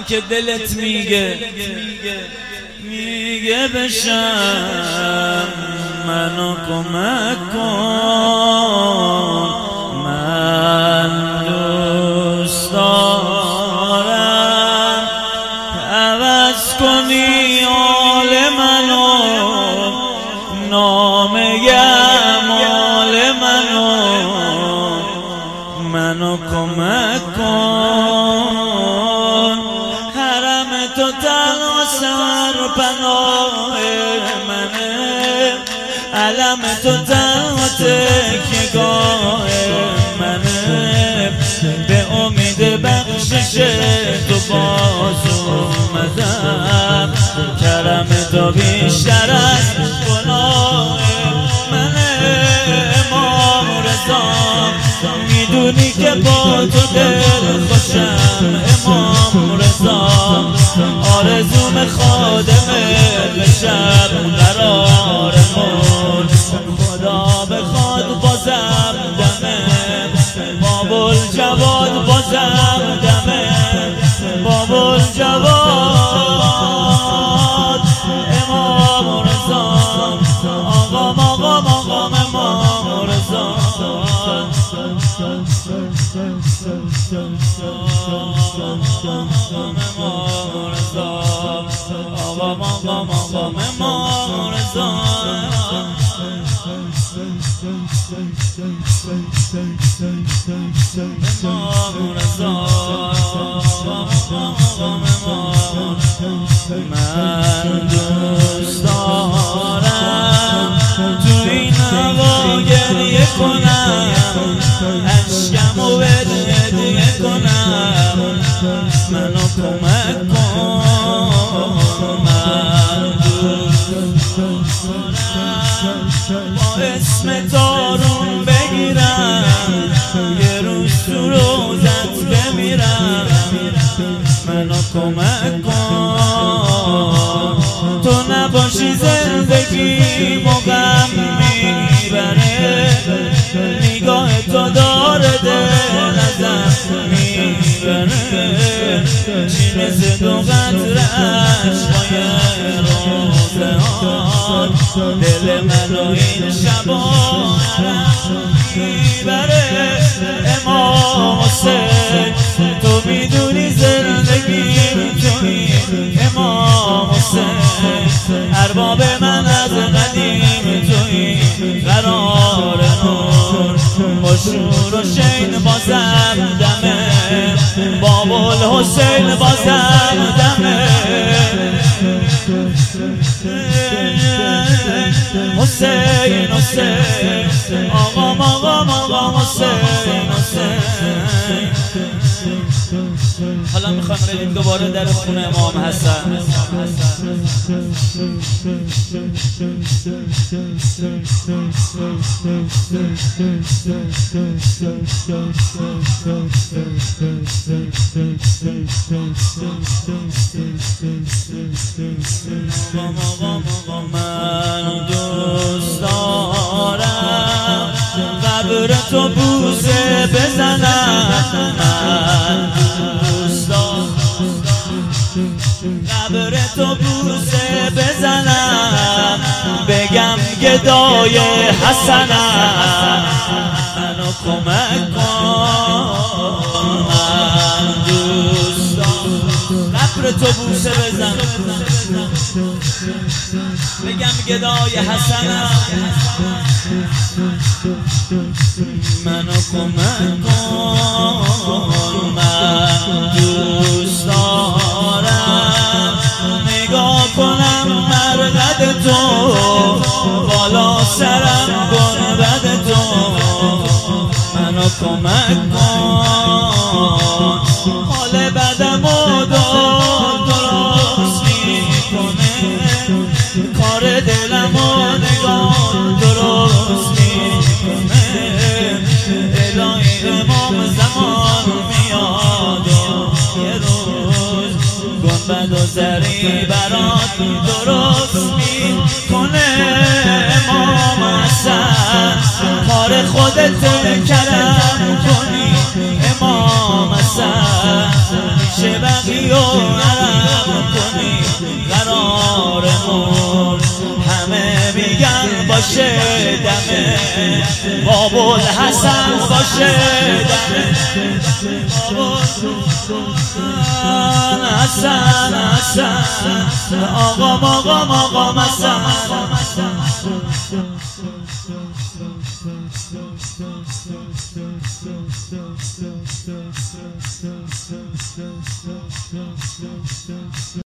که دلت میگه بشم منو کمک کن، من دوست دارم عوض کنی حال منو، نامه اعمال منو کمک کن. حرم تو تنها سرپناه منه، علم تو تنها تکیه‌گاه منه، به امید بخشش تو باز اومدم، کرم تو بیشتر از گناه منه. امام رضا میدونی که با تو دل خوشم، امام رضا آرزوم خادمه بشم قرارمون، خدا بخواد بازم دمه بابالجواد، بازم دمه بابالجواد. امام رضا آقام امام رضا، من دوست دارم تو این هوا گریه کنم، عشقمو هدیه کنم، منو کمک کن. من دوست دارم با اسم تارون بگیرم، یه روز تو روزت بمیرم، منو کمک کن. تو نباشی زندگی مقام میبره، نگاه تو داره دل ازم میبره، چی مثل دو قطره عشقای روزهان، دل منو این شبا میبره. امام حسین تو میدونی زندگی توی، امام حسین ارباب من از قدیم توی، قرار نور با شور و شین بازم دمه بابالحسین، بازم دمه حسین حسین آقام حسین حسین. حالا میخوایم بریم دوباره در خونه امام حسن. من دوست دارم قبر تو بوسه بزنم، من دوست دارم قبر تو بوسه بزنم، بگم گدای حسنم، منو کمک کن. من دوست دارم قبر تو بوسه بزنم، بگم گدای حسنم، منو کمک کن. من دوست دارم نگاه کنم مرقد تو، بالا سرم گنبد تو، منو کمک کن. حال بدمو درست میکنه، کار دلمو نگاه درست میکنه. الهی امام زمان میاد یه روز گنبد و زری برات درست میکنه. امام حسن کار خودت کرم کنی، امام حسن میشه بقیه بابا الحسن باشه حسن حسن آقام حسن